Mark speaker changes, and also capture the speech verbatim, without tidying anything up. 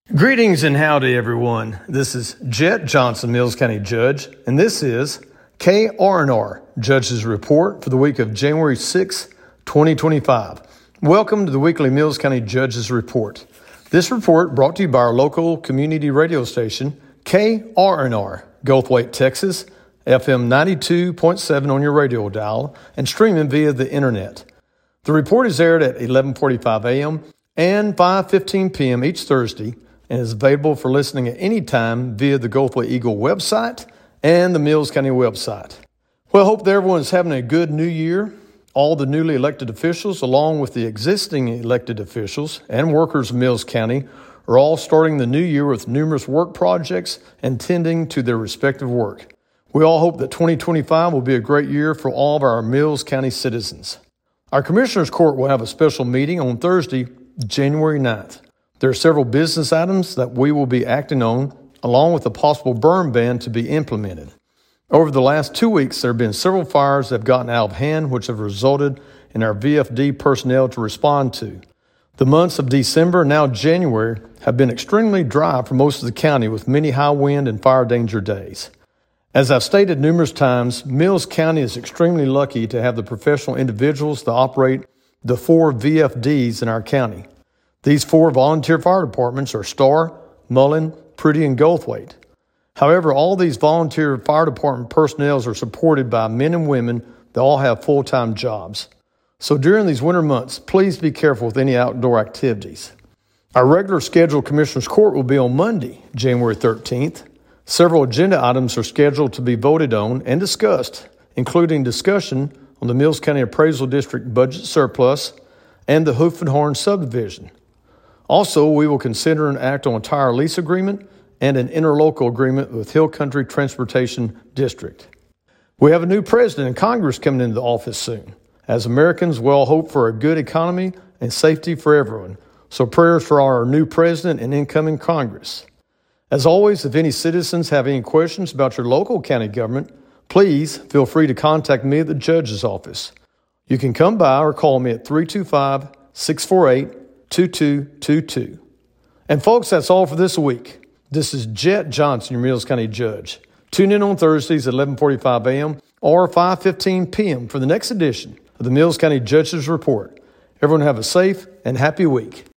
Speaker 1: Greetings and howdy, everyone. This is Jet Johnson, Mills County Judge, and this is K R N R, Judge's Report for the week of January sixth, twenty twenty-five. Welcome to the weekly Mills County Judge's Report. This report brought to you by our local community radio station, K R N R, Goldthwaite, Texas, F M ninety-two point seven on your radio dial, and streaming via the internet. The report is aired at eleven forty-five a.m. and five fifteen p.m. each Thursday, and is available for listening at any time via the Goldthwaite Eagle website and the Mills County website. Well, I hope that everyone is having a good new year. All the newly elected officials, along with the existing elected officials and workers of Mills County, are all starting the new year with numerous work projects and tending to their respective work. We all hope that twenty twenty-five will be a great year for all of our Mills County citizens. Our Commissioners Court will have a special meeting on Thursday, January ninth. There are several business items that we will be acting on, along with a possible burn ban to be implemented. Over the last two weeks, there have been several fires that have gotten out of hand, which have resulted in our V F D personnel to respond to. The months of December and now January have been extremely dry for most of the county, with many high wind and fire danger days. As I've stated numerous times, Mills County is extremely lucky to have the professional individuals that operate the four V F Ds in our county. These four volunteer fire departments are Starr, Mullen, Priddy, and Goldthwaite. However, all these volunteer fire department personnel are supported by men and women that all have full-time jobs. So during these winter months, please be careful with any outdoor activities. Our regular scheduled Commissioners Court will be on Monday, January thirteenth. Several agenda items are scheduled to be voted on and discussed, including discussion on the Mills County Appraisal District budget surplus and the Hoof and Horn subdivision. Also, we will consider an act on a tire lease agreement and an interlocal agreement with Hill Country Transportation District. We have a new president and Congress coming into the office soon. As Americans, we all hope for a good economy and safety for everyone. So prayers for our new president and incoming Congress. As always, if any citizens have any questions about your local county government, please feel free to contact me at the judge's office. You can come by or call me at three two five, six four eight, two two two two. And folks, that's all for this week. This is Jet Johnson, your Mills County Judge. Tune in on Thursdays at eleven forty-five a.m. or five fifteen p.m. for the next edition of the Mills County Judge's Report. Everyone have a safe and happy week.